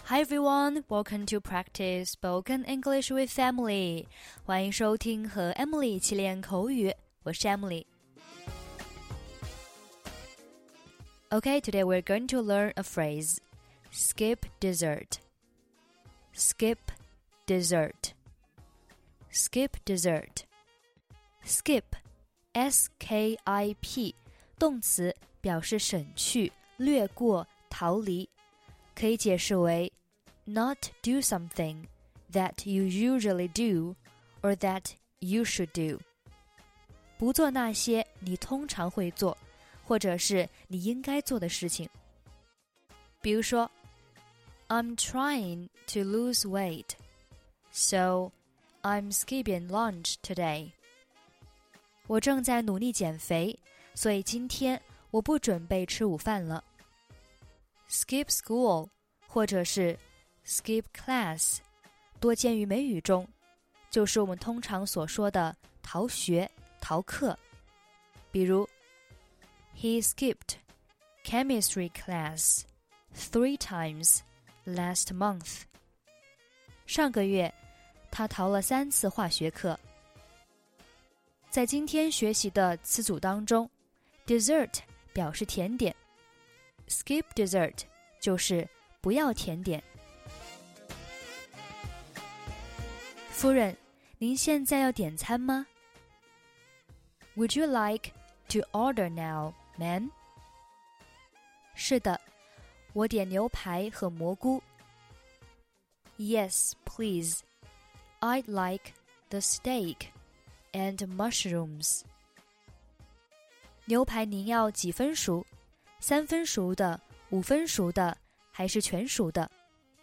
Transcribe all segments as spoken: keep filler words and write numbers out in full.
Hi everyone, welcome to practice spoken English with Emily. 欢迎收听和 Emily 一起练口语，我是 Emily. Okay, today we're going to learn a phrase. Skip dessert. Skip dessert. Skip dessert. Skip, S K I P, 动词表示省去、略过、逃离，可以解释为 not do something that you usually do or that you should do. 不做那些你通常会做，或者是你应该做的事情。比如说 I'm trying to lose weight, so I'm skipping lunch today. 我正在努力减肥，所以今天我不准备吃午饭了。Skip school 或者是 skip class 多见于美语中，就是我们通常所说的逃学、逃课。比如 He skipped chemistry class three times last month. 上个月他逃了三次化学课。在今天学习的词组当中， dessert 表示甜点， skip dessert 就是不要甜点。夫人，您现在要点餐吗？ Would you like to order now, ma'am? 是的，我点牛排和蘑菇。Yes, please. I'd like the steak and mushrooms. 牛排您要几分熟？三分熟的、五分熟的，还是全熟的？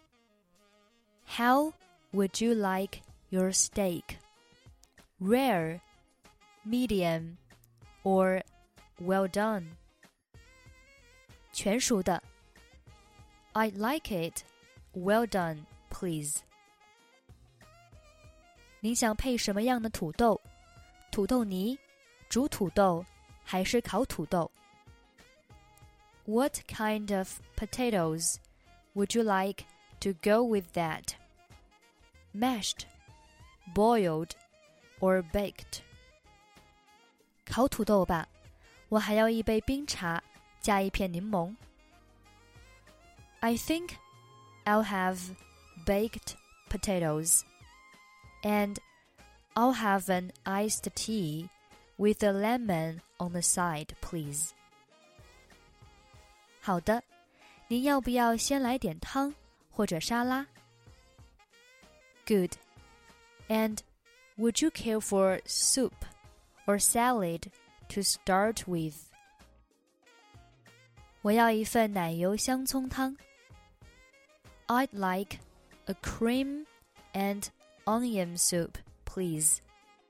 How would you like your steak? Rare, medium, or well done? 全熟的。I'd like it well done, please. 您想配什么样的土豆？土豆泥、煮土豆，还是烤土豆？ What kind of potatoes would you like to go with that? Mashed, boiled, or baked? 烤土豆吧，我还要一杯冰茶，加一片柠檬。I think I'll have baked potatoes, and I'll have an iced tea with a lemon on the side, please. 好的，您要不要先来点汤或者沙拉？ Good. And would you care for soup or salad to start with? 我要一份奶油香葱汤。I'd like a cream and onion soup, please.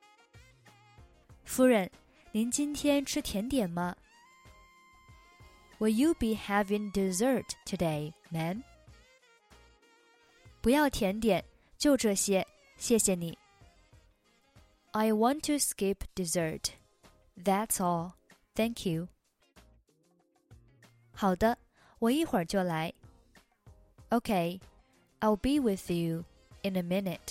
夫人，您今天吃甜点吗？ Will you be having dessert today, ma'am? 不要甜点，就这些，谢谢你。I want to skip dessert. That's all. Thank you. 好的，我一会儿就来。Okay, I'll be with you in a minute.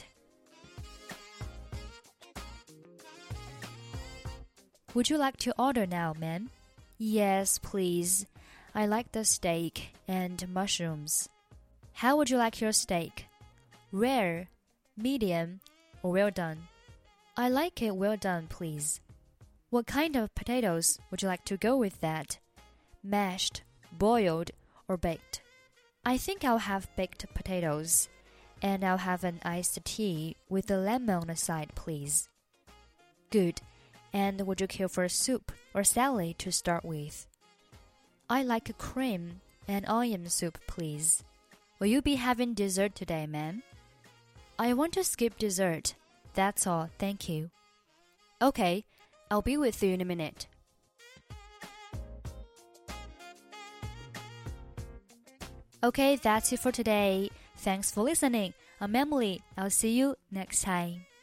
Would you like to order now, ma'am? Yes, please. I like the steak and mushrooms. How would you like your steak? Rare, medium, or well done? I like it well done, please. What kind of potatoes would you like to go with that? Mashed, boiled, or baked? I think I'll have baked potatoes, and I'll have an iced tea with a lemon on the side, please. Good. And would you care for a soup or salad to start with? I like a cream and onion soup, please. Will you be having dessert today, ma'am? I want to skip dessert. That's all, thank you. Okay, I'll be with you in a minute. Okay, that's it for today. Thanks for listening. I'm Emily. I'll see you next time.